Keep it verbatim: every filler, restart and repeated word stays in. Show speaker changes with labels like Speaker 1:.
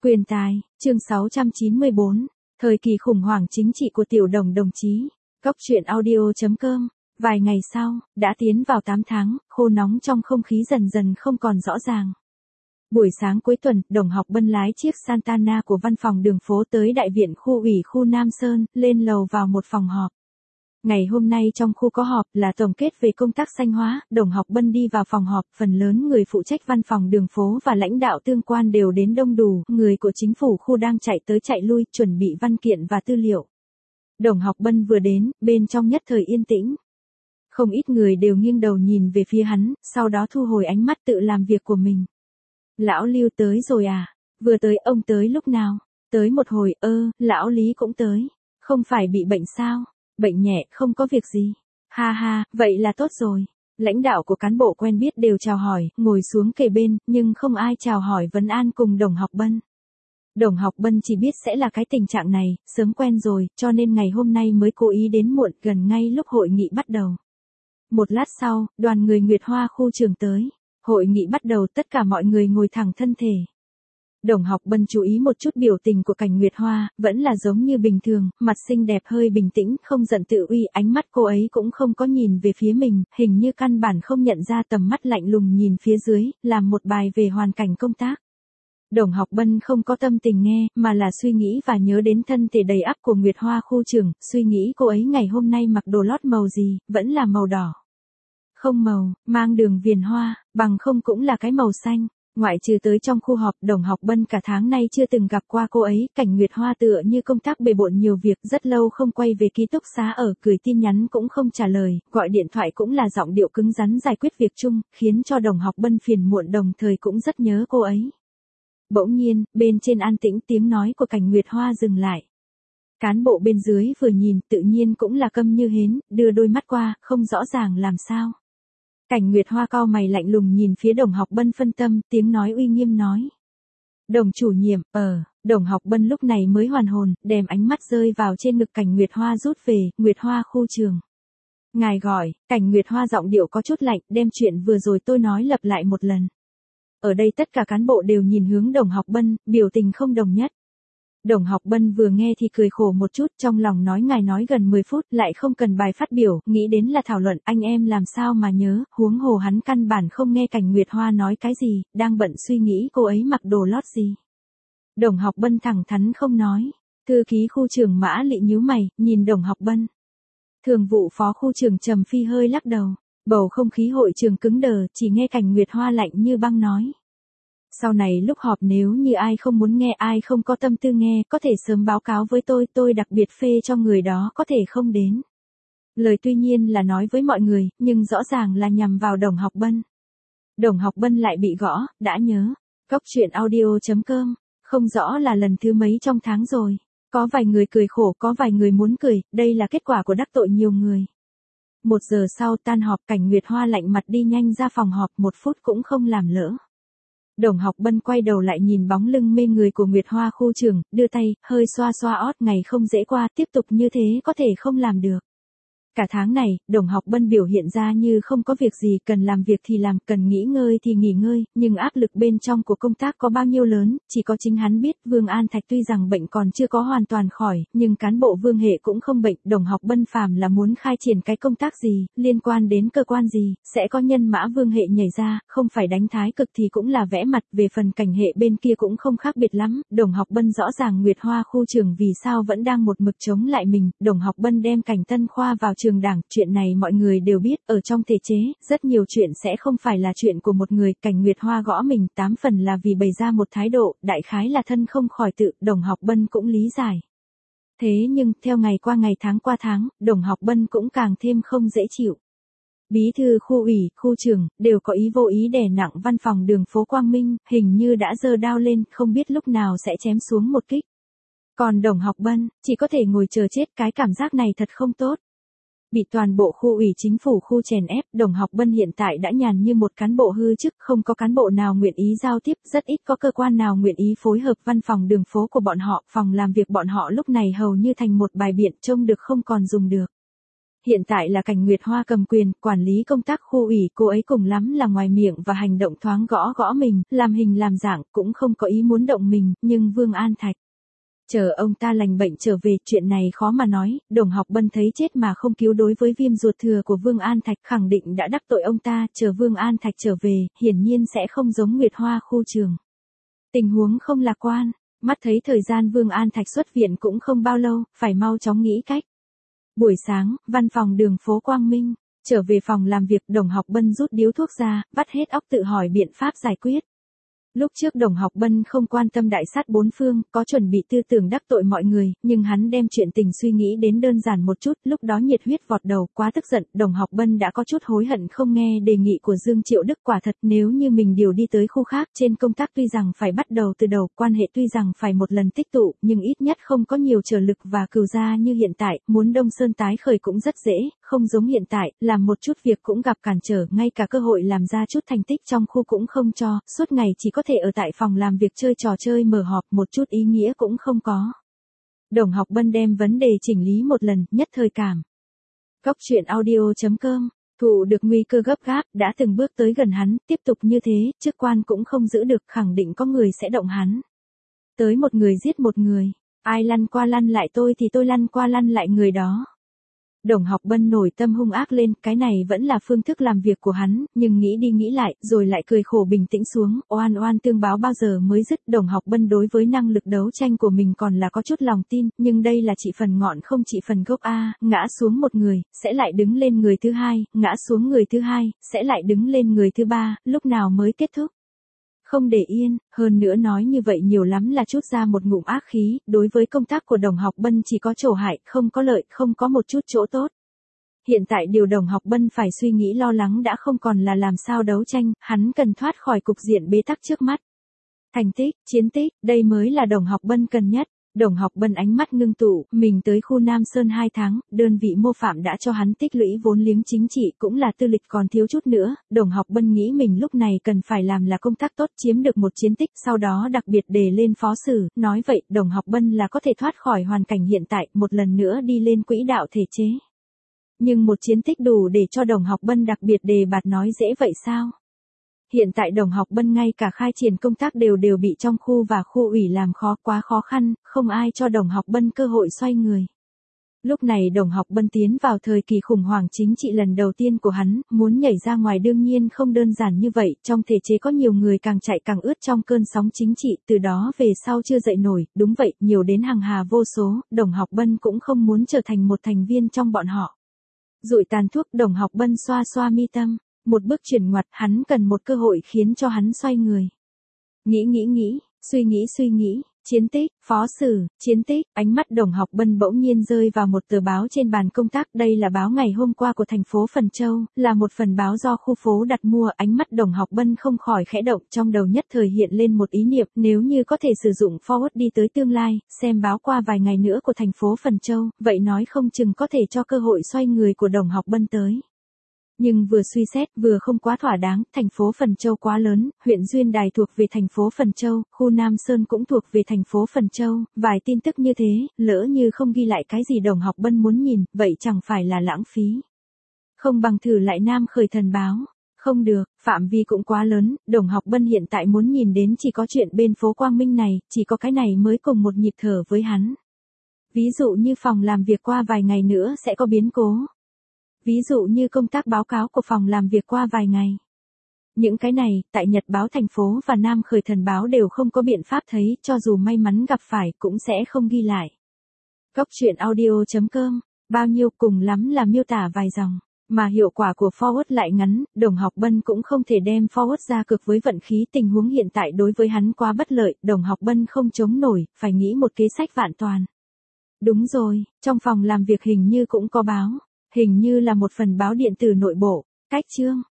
Speaker 1: Quyền tài, chương sáu trăm chín mươi bốn, thời kỳ khủng hoảng chính trị của Tiểu Đồng đồng chí. Góc truyện audio chấm com. Vài ngày sau, đã tiến vào tám tháng, khô nóng trong không khí dần dần không còn rõ ràng. Buổi sáng cuối tuần, Đồng Học Bân lái chiếc Santana của văn phòng đường phố tới đại viện khu ủy khu Nam Sơn, lên lầu vào một phòng họp. Ngày hôm nay trong khu có họp là tổng kết về công tác xanh hóa, Đồng Học Bân đi vào phòng họp, phần lớn người phụ trách văn phòng đường phố và lãnh đạo tương quan đều đến đông đủ, người của chính phủ khu đang chạy tới chạy lui, chuẩn bị văn kiện và tư liệu. Đồng Học Bân vừa đến, bên trong nhất thời yên tĩnh. Không ít người đều nghiêng đầu nhìn về phía hắn, sau đó thu hồi ánh mắt tự làm việc của mình. Lão Lưu tới rồi à? Vừa tới, ông tới lúc nào? Tới một hồi, ơ, lão Lý cũng tới. Không phải bị bệnh sao? Bệnh nhẹ, không có việc gì. Ha ha, vậy là tốt rồi. Lãnh đạo của cán bộ quen biết đều chào hỏi, ngồi xuống kề bên, nhưng không ai chào hỏi vấn an cùng Đồng Học Bân. Đồng Học Bân chỉ biết sẽ là cái tình trạng này, sớm quen rồi, cho nên ngày hôm nay mới cố ý đến muộn, gần ngay lúc hội nghị bắt đầu. Một lát sau, đoàn người Nguyệt Hoa khu trường tới. Hội nghị bắt đầu, tất cả mọi người ngồi thẳng thân thể. Đồng Học Bân chú ý một chút biểu tình của Cảnh Nguyệt Hoa, vẫn là giống như bình thường, mặt xinh đẹp hơi bình tĩnh, không giận tự uy, ánh mắt cô ấy cũng không có nhìn về phía mình, hình như căn bản không nhận ra tầm mắt lạnh lùng nhìn phía dưới, làm một bài về hoàn cảnh công tác. Đồng Học Bân không có tâm tình nghe, mà là suy nghĩ và nhớ đến thân thể đầy ắp của Nguyệt Hoa khu trường, suy nghĩ cô ấy ngày hôm nay mặc đồ lót màu gì, vẫn là màu đỏ. Không màu, mang đường viền hoa, bằng không cũng là cái màu xanh. Ngoại trừ tới trong khu họp, Đồng Học Bân cả tháng nay chưa từng gặp qua cô ấy, Cảnh Nguyệt Hoa tựa như công tác bề bộn nhiều việc, rất lâu không quay về ký túc xá ở, gửi tin nhắn cũng không trả lời, gọi điện thoại cũng là giọng điệu cứng rắn giải quyết việc chung, khiến cho Đồng Học Bân phiền muộn, đồng thời cũng rất nhớ cô ấy. Bỗng nhiên, bên trên an tĩnh, tiếng nói của Cảnh Nguyệt Hoa dừng lại. Cán bộ bên dưới vừa nhìn, tự nhiên cũng là câm như hến, đưa đôi mắt qua, không rõ ràng làm sao. Cảnh Nguyệt Hoa cau mày lạnh lùng nhìn phía Đồng Học Bân phân tâm, tiếng nói uy nghiêm nói. Đồng chủ nhiệm, ờ, Đồng Học Bân lúc này mới hoàn hồn, đem ánh mắt rơi vào trên ngực Cảnh Nguyệt Hoa rút về, Nguyệt Hoa khu trường. Ngài gọi, Cảnh Nguyệt Hoa giọng điệu có chút lạnh, đem chuyện vừa rồi tôi nói lặp lại một lần. Ở đây tất cả cán bộ đều nhìn hướng Đồng Học Bân, biểu tình không đồng nhất. Đồng Học Bân vừa nghe thì cười khổ một chút, trong lòng nói ngài nói gần mười phút, lại không cần bài phát biểu, nghĩ đến là thảo luận, anh em làm sao mà nhớ, huống hồ hắn căn bản không nghe Cảnh Nguyệt Hoa nói cái gì, đang bận suy nghĩ cô ấy mặc đồ lót gì. Đồng Học Bân thẳng thắn không nói. Thư ký khu trường Mã Lị nhíu mày, nhìn Đồng Học Bân. Thường vụ phó khu trường Trầm Phi hơi lắc đầu, bầu không khí hội trường cứng đờ, chỉ nghe Cảnh Nguyệt Hoa lạnh như băng nói. Sau này lúc họp nếu như ai không muốn nghe, ai không có tâm tư nghe, có thể sớm báo cáo với tôi, tôi đặc biệt phê cho người đó có thể không đến. Lời tuy nhiên là nói với mọi người, nhưng rõ ràng là nhằm vào Đồng Học Bân. Đồng Học Bân lại bị gõ, đã nhớ. Góc truyện audio chấm com, không rõ là lần thứ mấy trong tháng rồi. Có vài người cười khổ, có vài người muốn cười, đây là kết quả của đắc tội nhiều người. Một giờ sau tan họp, Cảnh Nguyệt Hoa lạnh mặt đi nhanh ra phòng họp, một phút cũng không làm lỡ. Đồng Học Bân quay đầu lại nhìn bóng lưng mê người của Nguyệt Hoa khu trường, đưa tay, hơi xoa xoa ót, ngày không dễ qua, tiếp tục như thế có thể không làm được. Cả tháng này, Đồng Học Bân biểu hiện ra như không có việc gì, cần làm việc thì làm, cần nghỉ ngơi thì nghỉ ngơi, nhưng áp lực bên trong của công tác có bao nhiêu lớn, chỉ có chính hắn biết. Vương An Thạch tuy rằng bệnh còn chưa có hoàn toàn khỏi, nhưng cán bộ Vương hệ cũng không bệnh, Đồng Học Bân phàm là muốn khai triển cái công tác gì, liên quan đến cơ quan gì, sẽ có nhân mã Vương hệ nhảy ra, không phải đánh thái cực thì cũng là vẽ mặt, về phần Cảnh hệ bên kia cũng không khác biệt lắm. Đồng Học Bân rõ ràng Nguyệt Hoa khu trường vì sao vẫn đang một mực chống lại mình. Đồng Học Bân đem Cảnh Tân Khoa vào trường đảng, chuyện này mọi người đều biết, ở trong thể chế, rất nhiều chuyện sẽ không phải là chuyện của một người. Cảnh Nguyệt Hoa gõ mình, tám phần là vì bày ra một thái độ, đại khái là thân không khỏi tự, Đồng Học Bân cũng lý giải. Thế nhưng, theo ngày qua ngày tháng qua tháng, Đồng Học Bân cũng càng thêm không dễ chịu. Bí thư khu ủy, khu trường, đều có ý vô ý đè nặng văn phòng đường phố Quang Minh, hình như đã giơ đao lên, không biết lúc nào sẽ chém xuống một kích. Còn Đồng Học Bân, chỉ có thể ngồi chờ chết, cái cảm giác này thật không tốt. Bị toàn bộ khu ủy chính phủ khu chèn ép, Đồng Học Bân hiện tại đã nhàn như một cán bộ hư chức, không có cán bộ nào nguyện ý giao tiếp, rất ít có cơ quan nào nguyện ý phối hợp văn phòng đường phố của bọn họ, phòng làm việc bọn họ lúc này hầu như thành một bài biện, trông được không còn dùng được. Hiện tại là Cảnh Nguyệt Hoa cầm quyền, quản lý công tác khu ủy, cô ấy cùng lắm là ngoài miệng và hành động thoáng gõ gõ mình, làm hình làm dạng, cũng không có ý muốn động mình, nhưng Vương An Thạch. Chờ ông ta lành bệnh trở về, chuyện này khó mà nói, Đồng Học Bân thấy chết mà không cứu, đối với viêm ruột thừa của Vương An Thạch khẳng định đã đắc tội ông ta, chờ Vương An Thạch trở về, hiển nhiên sẽ không giống Nguyệt Hoa khu trường. Tình huống không lạc quan, mắt thấy thời gian Vương An Thạch xuất viện cũng không bao lâu, phải mau chóng nghĩ cách. Buổi sáng, văn phòng đường phố Quang Minh, trở về phòng làm việc, Đồng Học Bân rút điếu thuốc ra, vắt hết óc tự hỏi biện pháp giải quyết. Lúc trước Đồng Học Bân không quan tâm đại sát bốn phương, có chuẩn bị tư tưởng đắc tội mọi người, nhưng hắn đem chuyện tình suy nghĩ đến đơn giản một chút, lúc đó nhiệt huyết vọt đầu, quá tức giận, Đồng Học Bân đã có chút hối hận không nghe đề nghị của Dương Triệu Đức, quả thật nếu như mình điều đi tới khu khác, trên công tác tuy rằng phải bắt đầu từ đầu, quan hệ tuy rằng phải một lần tích tụ, nhưng ít nhất không có nhiều trở lực và cừu gia như hiện tại, muốn Đông Sơn tái khởi cũng rất dễ, không giống hiện tại, làm một chút việc cũng gặp cản trở, ngay cả cơ hội làm ra chút thành tích trong khu cũng không cho, suốt ngày chỉ có thể ở tại phòng làm việc chơi trò chơi mở họp, một chút ý nghĩa cũng không có. Đồng Học Bân đem vấn đề chỉnh lý một lần, nhất thời cảm. Góc truyện audio chấm com, thụ được nguy cơ gấp gáp, đã từng bước tới gần hắn, tiếp tục như thế, chức quan cũng không giữ được, khẳng định có người sẽ động hắn. Tới một người giết một người, ai lăn qua lăn lại tôi thì tôi lăn qua lăn lại người đó. Đồng Học Bân nổi tâm hung ác lên, cái này vẫn là phương thức làm việc của hắn, nhưng nghĩ đi nghĩ lại, rồi lại cười khổ bình tĩnh xuống, oan oan tương báo bao giờ mới dứt. Đồng Học Bân đối với năng lực đấu tranh của mình còn là có chút lòng tin, nhưng đây là chỉ phần ngọn không chỉ phần gốc a, ngã xuống một người, sẽ lại đứng lên người thứ hai, ngã xuống người thứ hai, sẽ lại đứng lên người thứ ba, lúc nào mới kết thúc? Không để yên, hơn nữa nói như vậy nhiều lắm là chút ra một ngụm ác khí, đối với công tác của Đồng Học Bân chỉ có chỗ hại, không có lợi, không có một chút chỗ tốt. Hiện tại điều Đồng Học Bân phải suy nghĩ lo lắng đã không còn là làm sao đấu tranh, hắn cần thoát khỏi cục diện bế tắc trước mắt. Thành tích, chiến tích, đây mới là Đồng Học Bân cần nhất. Đồng Học Bân ánh mắt ngưng tụ, mình tới khu Nam Sơn hai tháng, đơn vị mô phạm đã cho hắn tích lũy vốn liếng chính trị, cũng là tư lịch còn thiếu chút nữa. Đồng Học Bân nghĩ mình lúc này cần phải làm là công tác tốt, chiếm được một chiến tích, sau đó đặc biệt đề lên phó sử, nói vậy Đồng Học Bân là có thể thoát khỏi hoàn cảnh hiện tại, một lần nữa đi lên quỹ đạo thể chế. Nhưng một chiến tích đủ để cho Đồng Học Bân đặc biệt đề bạt nói dễ vậy sao? Hiện tại Đồng Học Bân ngay cả khai triển công tác đều đều bị trong khu và khu ủy làm khó, quá khó khăn, không ai cho Đồng Học Bân cơ hội xoay người. Lúc này Đồng Học Bân tiến vào thời kỳ khủng hoảng chính trị lần đầu tiên của hắn, muốn nhảy ra ngoài đương nhiên không đơn giản như vậy, trong thể chế có nhiều người càng chạy càng ướt trong cơn sóng chính trị, từ đó về sau chưa dậy nổi, đúng vậy, nhiều đến hàng hà vô số, Đồng Học Bân cũng không muốn trở thành một thành viên trong bọn họ. Rụi tàn thuốc, Đồng Học Bân xoa xoa mi tâm. Một bước chuyển ngoặt, hắn cần một cơ hội khiến cho hắn xoay người. Nghĩ nghĩ nghĩ, suy nghĩ suy nghĩ, chiến tích, phó sử, chiến tích, ánh mắt Đồng Học Bân bỗng nhiên rơi vào một tờ báo trên bàn công tác, đây là báo ngày hôm qua của thành phố Phần Châu, là một phần báo do khu phố đặt mua, ánh mắt Đồng Học Bân không khỏi khẽ động, trong đầu nhất thời hiện lên một ý niệm, nếu như có thể sử dụng forward đi tới tương lai, xem báo qua vài ngày nữa của thành phố Phần Châu, vậy nói không chừng có thể cho cơ hội xoay người của Đồng Học Bân tới. Nhưng vừa suy xét, vừa không quá thỏa đáng, thành phố Phần Châu quá lớn, huyện Duyên Đài thuộc về thành phố Phần Châu, khu Nam Sơn cũng thuộc về thành phố Phần Châu, vài tin tức như thế, lỡ như không ghi lại cái gì Đồng Học Bân muốn nhìn, vậy chẳng phải là lãng phí. Không bằng thử lại Nam Khởi Thần báo. Không được, phạm vi cũng quá lớn, Đồng Học Bân hiện tại muốn nhìn đến chỉ có chuyện bên phố Quang Minh này, chỉ có cái này mới cùng một nhịp thở với hắn. Ví dụ như phòng làm việc qua vài ngày nữa sẽ có biến cố. Ví dụ như công tác báo cáo của phòng làm việc qua vài ngày. Những cái này, tại Nhật báo thành phố và Nam Khởi Thần báo đều không có biện pháp thấy, cho dù may mắn gặp phải, cũng sẽ không ghi lại. Góc truyện audio chấm com, bao nhiêu cùng lắm là miêu tả vài dòng, mà hiệu quả của forward lại ngắn, Đồng Học Bân cũng không thể đem forward ra cược với vận khí, tình huống hiện tại đối với hắn quá bất lợi, Đồng Học Bân không chống nổi, phải nghĩ một kế sách vạn toàn. Đúng rồi, trong phòng làm việc hình như cũng có báo. Hình như là một phần báo điện tử nội bộ, cách chương,